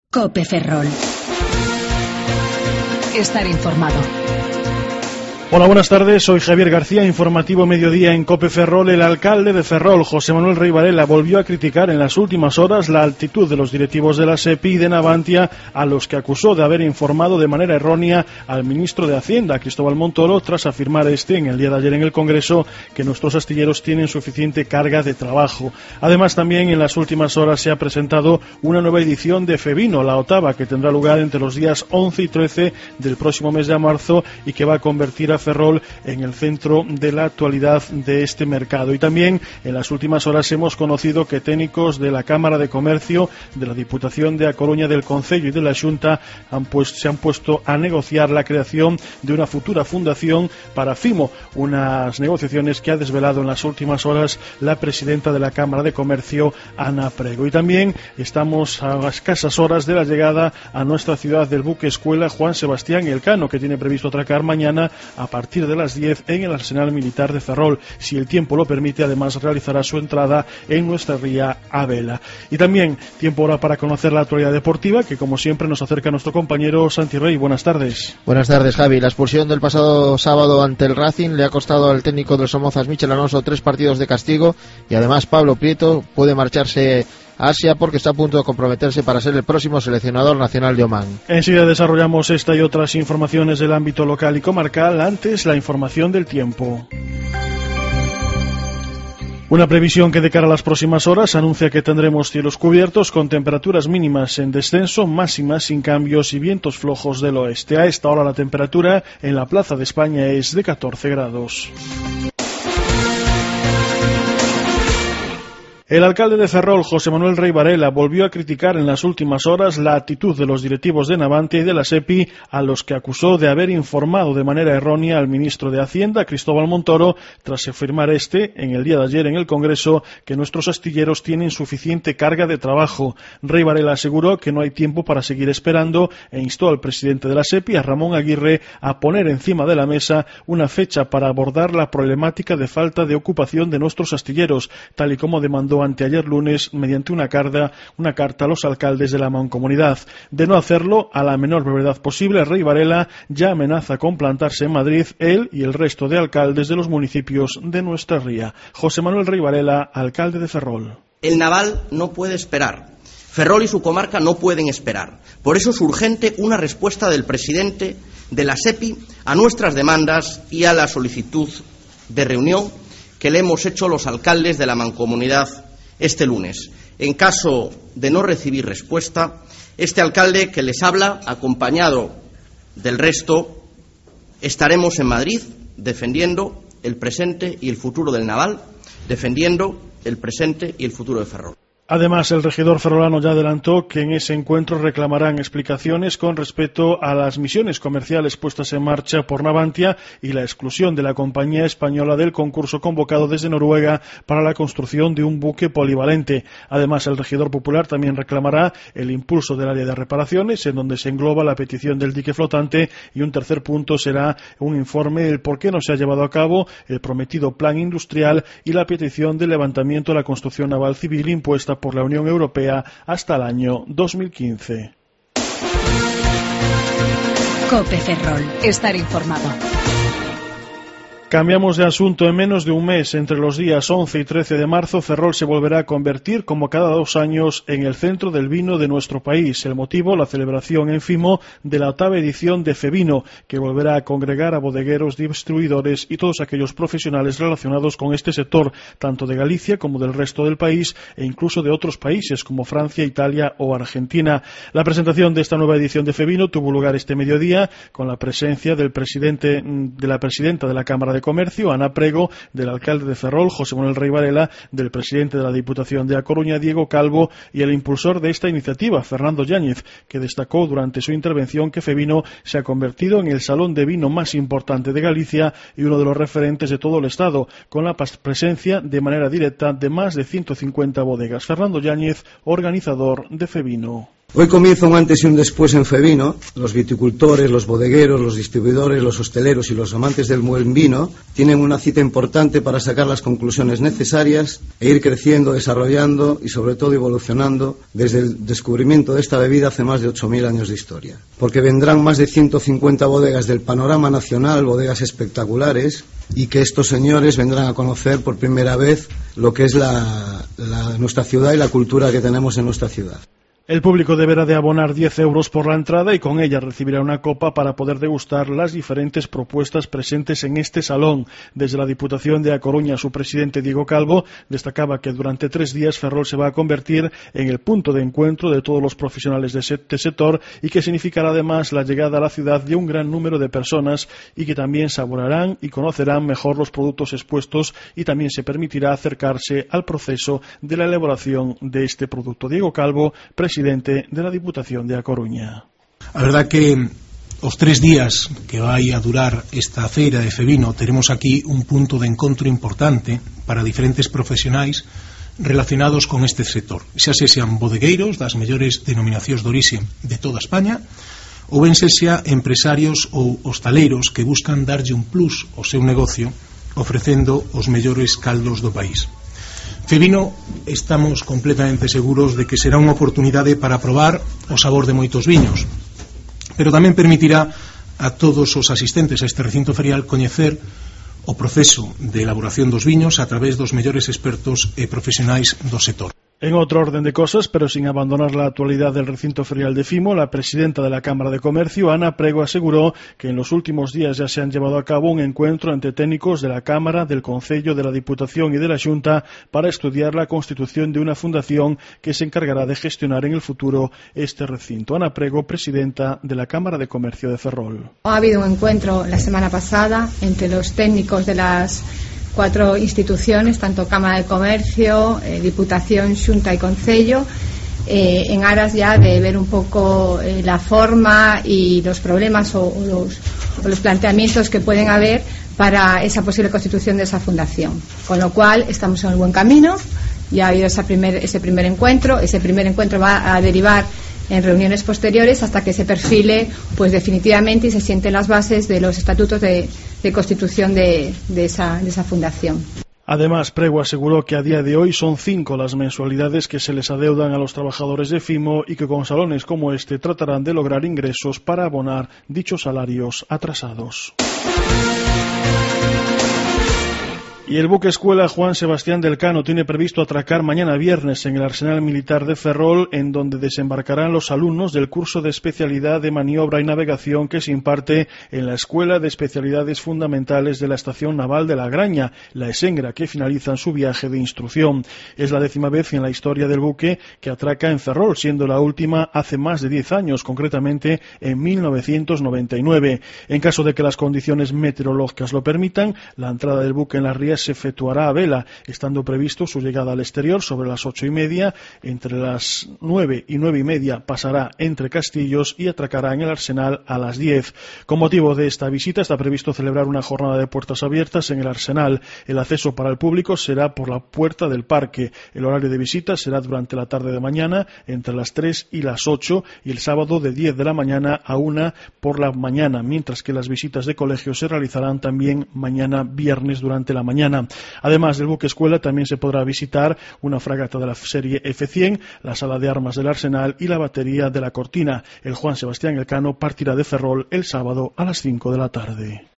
COPE Ferrol. Estar informado. Hola, buenas tardes, soy Javier García, informativo mediodía en COPE Ferrol. El alcalde de Ferrol, José Manuel Rey Varela, volvió a criticar en las últimas horas la actitud de los directivos de la SEPI y de Navantia, a los que acusó de haber informado de manera errónea al ministro de Hacienda, Cristóbal Montoro, tras afirmar en el día de ayer en el Congreso que nuestros astilleros tienen suficiente carga de trabajo. Además, también en las últimas horas se ha presentado una nueva edición de Fevino, la octava, que tendrá lugar entre los días 11 y 13 del próximo mes de marzo y que va a convertir a Ferrol en el centro de la actualidad de este mercado. Y también en las últimas horas hemos conocido que técnicos de la Cámara de Comercio, de la Diputación de A Coruña, del Concello y de la Xunta se han puesto a negociar la creación de una futura fundación para FIMO, unas negociaciones que ha desvelado en las últimas horas la presidenta de la Cámara de Comercio, Ana Prego. Y también estamos a escasas horas de la llegada a nuestra ciudad del buque escuela Juan Sebastián Elcano, que tiene previsto atracar mañana a partir de las 10 en el Arsenal Militar de Ferrol. Si el tiempo lo permite, además realizará su entrada en nuestra ría a vela. Y también tiempo ahora para conocer la actualidad deportiva, que como siempre nos acerca nuestro compañero Santi Rey. Buenas tardes. Buenas tardes, Javi. La expulsión del pasado sábado ante el Racing le ha costado al técnico de los Somozas, Michel Alonso, 3 partidos de castigo, y además Pablo Prieto puede marcharse a Asia porque está a punto de comprometerse para ser el próximo seleccionador nacional de Omán. Enseguida desarrollamos esta y otras informaciones del ámbito local y comarcal. Antes, la información del tiempo. Una previsión que de cara a las próximas horas anuncia que tendremos cielos cubiertos con temperaturas mínimas en descenso, máximas sin cambios y vientos flojos del oeste. A esta hora la temperatura en la Plaza de España es de 14 grados. El alcalde de Ferrol, José Manuel Rey Varela, volvió a criticar en las últimas horas la actitud de los directivos de Navantia y de la SEPI, a los que acusó de haber informado de manera errónea al ministro de Hacienda, Cristóbal Montoro, tras afirmar en el día de ayer en el Congreso, que nuestros astilleros tienen suficiente carga de trabajo. Rey Varela aseguró que no hay tiempo para seguir esperando e instó al presidente de la SEPI, a Ramón Aguirre, a poner encima de la mesa una fecha para abordar la problemática de falta de ocupación de nuestros astilleros, tal y como demandó anteayer lunes mediante una carta a los alcaldes de la mancomunidad. De no hacerlo, a la menor brevedad posible, Rey Varela ya amenaza con plantarse en Madrid, él y el resto de alcaldes de los municipios de nuestra ría. José Manuel Rey Varela, alcalde de Ferrol. El naval no puede esperar. Ferrol y su comarca no pueden esperar. Por eso es urgente una respuesta del presidente de la SEPI a nuestras demandas y a la solicitud de reunión que le hemos hecho los alcaldes de la mancomunidad este lunes. En caso de no recibir respuesta, este alcalde que les habla, acompañado del resto, estaremos en Madrid defendiendo el presente y el futuro del naval, defendiendo el presente y el futuro de Ferrol. Además, el regidor ferrolano ya adelantó que en ese encuentro reclamarán explicaciones con respecto a las misiones comerciales puestas en marcha por Navantia y la exclusión de la compañía española del concurso convocado desde Noruega para la construcción de un buque polivalente. Además, el regidor popular también reclamará el impulso del área de reparaciones, en donde se engloba la petición del dique flotante, y un tercer punto será un informe del por qué no se ha llevado a cabo el prometido plan industrial y la petición del levantamiento de la construcción naval civil impuesta por la Unión Europea hasta el año 2015. COPE Ferrol. Estar informado. Cambiamos de asunto. En menos de un mes, entre los días 11 y 13 de marzo, Ferrol se volverá a convertir, como cada 2 años, en el centro del vino de nuestro país. El motivo, la celebración en Fimo de la octava edición de Fevino, que volverá a congregar a bodegueros, distribuidores y todos aquellos profesionales relacionados con este sector, tanto de Galicia como del resto del país e incluso de otros países como Francia, Italia o Argentina. La presentación de esta nueva edición de Fevino tuvo lugar este mediodía con la presencia de la presidenta de la Cámara de Comercio, Ana Prego, del alcalde de Ferrol, José Manuel Rey Varela, del presidente de la Diputación de A Coruña, Diego Calvo, y el impulsor de esta iniciativa, Fernando Yáñez, que destacó durante su intervención que Fevino se ha convertido en el salón de vino más importante de Galicia y uno de los referentes de todo el Estado, con la presencia de manera directa de más de 150 bodegas. Fernando Yáñez, organizador de Fevino. Hoy comienza un antes y un después en Fevino. Los viticultores, los bodegueros, los distribuidores, los hosteleros y los amantes del buen vino tienen una cita importante para sacar las conclusiones necesarias e ir creciendo, desarrollando y sobre todo evolucionando desde el descubrimiento de esta bebida hace más de 8.000 años de historia. Porque vendrán más de 150 bodegas del panorama nacional, bodegas espectaculares, y que estos señores vendrán a conocer por primera vez lo que es nuestra ciudad y la cultura que tenemos en nuestra ciudad. El público deberá de abonar 10 euros por la entrada y con ella recibirá una copa para poder degustar las diferentes propuestas presentes en este salón. Desde la Diputación de A Coruña, su presidente Diego Calvo destacaba que durante 3 días Ferrol se va a convertir en el punto de encuentro de todos los profesionales de este sector y que significará además la llegada a la ciudad de un gran número de personas y que también saborearán y conocerán mejor los productos expuestos y también se permitirá acercarse al proceso de la elaboración de este producto. Diego Calvo, presidente de la Diputación de A Coruña. A verdad que os 3 días que vai a durar esta feira de Fevino teremos aquí un punto de encontro importante para diferentes profesionais relacionados con este sector, xa sean bodegueiros das mellores denominacións de orixe de toda España ou ben xa empresarios ou hostaleiros que buscan darlle un plus ao seu negocio ofrecendo os mellores caldos do país. Fevino, estamos completamente seguros de que será unha oportunidade para probar o sabor de moitos viños, pero tamén permitirá a todos os asistentes a este recinto ferial coñecer o proceso de elaboración dos viños a través dos mellores expertos e profesionais do sector. En otro orden de cosas, pero sin abandonar la actualidad del recinto ferial de Fimo, la presidenta de la Cámara de Comercio, Ana Prego, aseguró que en los últimos días ya se han llevado a cabo un encuentro entre técnicos de la Cámara, del Concello, de la Diputación y de la Xunta para estudiar la constitución de una fundación que se encargará de gestionar en el futuro este recinto. Ana Prego, presidenta de la Cámara de Comercio de Ferrol. Ha habido un encuentro la semana pasada entre los técnicos de las 4 instituciones, tanto Cámara de Comercio, Diputación, Xunta y Concello, en aras ya de ver un poco la forma y los problemas o los planteamientos que pueden haber para esa posible constitución de esa fundación. Con lo cual estamos en el buen camino, ya ha habido ese primer encuentro. Ese primer encuentro va a derivar en reuniones posteriores hasta que se perfile pues definitivamente y se sienten las bases de los estatutos de constitución de esa fundación. Además, Prego aseguró que a día de hoy son 5 las mensualidades que se les adeudan a los trabajadores de Fimo y que con salones como este tratarán de lograr ingresos para abonar dichos salarios atrasados. Y el buque escuela Juan Sebastián del Cano tiene previsto atracar mañana viernes en el Arsenal Militar de Ferrol, en donde desembarcarán los alumnos del curso de especialidad de maniobra y navegación que se imparte en la Escuela de Especialidades Fundamentales de la Estación Naval de La Graña, la Esengra, que finalizan su viaje de instrucción. Es la 10ª vez en la historia del buque que atraca en Ferrol, siendo la última hace más de 10 años, concretamente en 1999. En caso de que las condiciones meteorológicas lo permitan, la entrada del buque en las rías se efectuará a vela, estando previsto su llegada al exterior sobre las 8:30, entre las 9 y 9:30 pasará entre Castillos y atracará en el Arsenal a las 10. Con motivo de esta visita está previsto celebrar una jornada de puertas abiertas en el Arsenal. El acceso para el público será por la puerta del parque. El horario de visita será durante la tarde de mañana, entre las 3 y las 8, y el sábado de 10 de la mañana a 1 por la mañana, mientras que las visitas de colegio se realizarán también mañana viernes durante la mañana. Además del buque escuela, también se podrá visitar una fragata de la serie F100, la sala de armas del Arsenal y la batería de la Cortina. El Juan Sebastián Elcano partirá de Ferrol el sábado a las 5 de la tarde.